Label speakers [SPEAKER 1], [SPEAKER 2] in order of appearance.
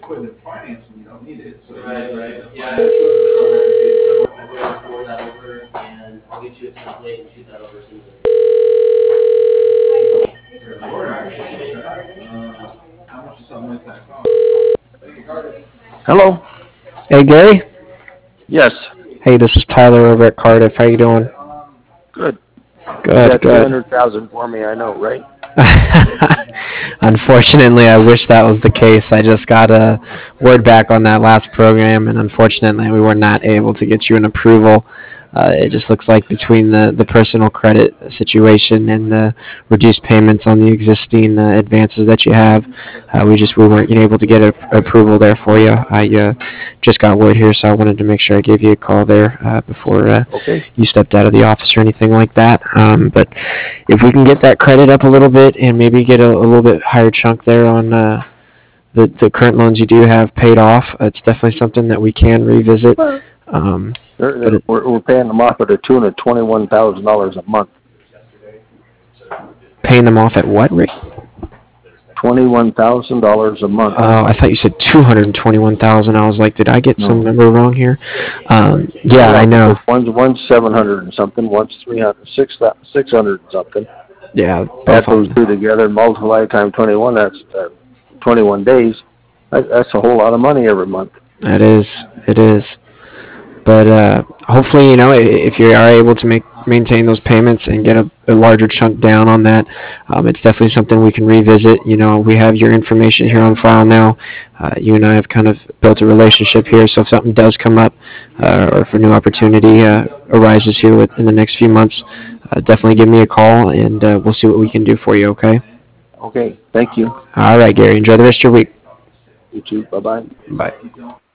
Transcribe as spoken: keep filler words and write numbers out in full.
[SPEAKER 1] equipment financing, you don't need it, so.
[SPEAKER 2] Right, right. Yeah, I just looked it over and see, so I'll go ahead and forward that over, and I'll get you a template and shoot that over as soon as I.
[SPEAKER 1] Or actually, uh, how much does something like that cost?
[SPEAKER 3] Hello.
[SPEAKER 4] Hey Gary.
[SPEAKER 3] Yes.
[SPEAKER 4] Hey, this is Tyler over at Cardiff. How you doing?
[SPEAKER 3] Good.
[SPEAKER 4] Good,
[SPEAKER 3] You got
[SPEAKER 4] good.
[SPEAKER 3] two hundred thousand for me, I know, right?
[SPEAKER 4] Unfortunately, I wish that was the case. I just got a word back on that last program, and unfortunately, we were not able to get you an approval. Uh, it just looks like between the, the personal credit situation and the reduced payments on the existing uh, advances that you have, uh, we just we weren't able to get a, approval there for you. I uh, just got word here, so I wanted to make sure I gave you a call there uh, before uh,
[SPEAKER 3] Okay.
[SPEAKER 4] you stepped out of the office or anything like that. Um, but if we can get that credit up a little bit and maybe get a, a little bit higher chunk there on uh, the, the current loans you do have paid off, it's definitely something that we can revisit. Um,
[SPEAKER 3] They're,
[SPEAKER 4] but
[SPEAKER 3] they're,
[SPEAKER 4] it,
[SPEAKER 3] we're, we're paying them off at a tune of twenty-one thousand dollars a month.
[SPEAKER 4] paying them off at what rate?
[SPEAKER 3] twenty-one thousand dollars a month.
[SPEAKER 4] Oh, I thought you said two hundred twenty-one thousand. I was like, did I get some
[SPEAKER 3] No.
[SPEAKER 4] number wrong here? Um, yeah, I know.
[SPEAKER 3] because One's, one's seven hundred and something, one's three hundred, six, six hundred and something.
[SPEAKER 4] Yeah,
[SPEAKER 3] Add
[SPEAKER 4] both of
[SPEAKER 3] those
[SPEAKER 4] them.
[SPEAKER 3] two together and multiply times twenty-one, that's uh, twenty-one days. That, that's a whole lot of money every month.
[SPEAKER 4] That is, it is. But uh, hopefully, you know, i- if you are able to make maintain those payments and get a, a larger chunk down on that, um, it's definitely something we can revisit. You know, we have your information here on file now. Uh, you and I have kind of built a relationship here, so if something does come up uh, or if a new opportunity uh, arises here with, in the next few months, uh, definitely give me a call and uh, we'll see what we can do for you, okay?
[SPEAKER 3] Okay, thank you.
[SPEAKER 4] All right, Gary. Enjoy the rest of your week.
[SPEAKER 3] You too. Bye-bye.
[SPEAKER 4] Bye.